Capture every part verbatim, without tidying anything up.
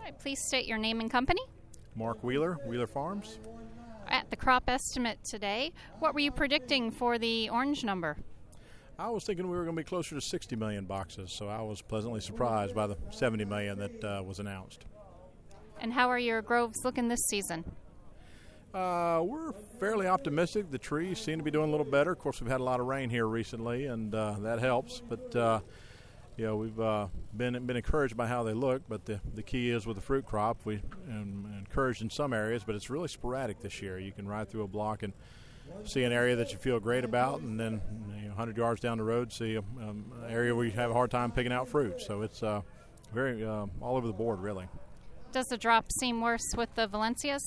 right, please state your name and company. Mark Wheeler, Wheeler Farms. At the crop estimate today, what were you predicting for the orange number? I was thinking we were going to be closer to sixty million boxes, so I was pleasantly surprised by the seventy million that uh, was announced. And how are your groves looking this season? Uh, we're fairly optimistic. The trees seem to be doing a little better. Of course, we've had a lot of rain here recently, and uh, that helps. But uh, you know, we've uh, been been encouraged by how they look. But the the key is with the fruit crop, we um, encouraged in some areas, but it's really sporadic this year. You can ride through a block and see an area that you feel great about, and then you know, one hundred yards down the road, see a, um, an area where you have a hard time picking out fruit. So it's uh, very uh, all over the board, really. Does the drop seem worse with the Valencias?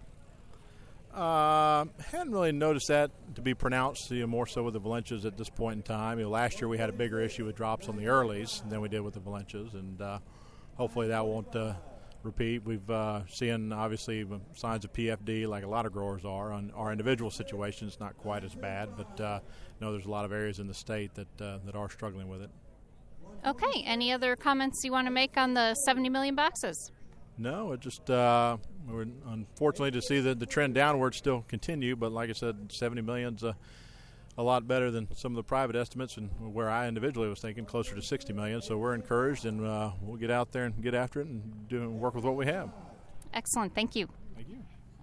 Uh, hadn't really noticed that to be pronounced, you know, more so with the Valencias at this point in time. You know, last year we had a bigger issue with drops on the earlies than we did with the Valencias, and uh, hopefully that won't uh, repeat. We've uh, seen, obviously, signs of P F D like a lot of growers are. On our individual situation, it's not quite as bad, but uh, I know there's a lot of areas in the state that, uh, that are struggling with it. Okay. Any other comments you want to make on the seventy million boxes? No, it just uh, we're unfortunately to see the, the trend downward still continue. But like I said, seventy million's a, a lot better than some of the private estimates, and where I individually was thinking closer to sixty million. So we're encouraged, and uh, we'll get out there and get after it and do work with what we have. Excellent. Thank you.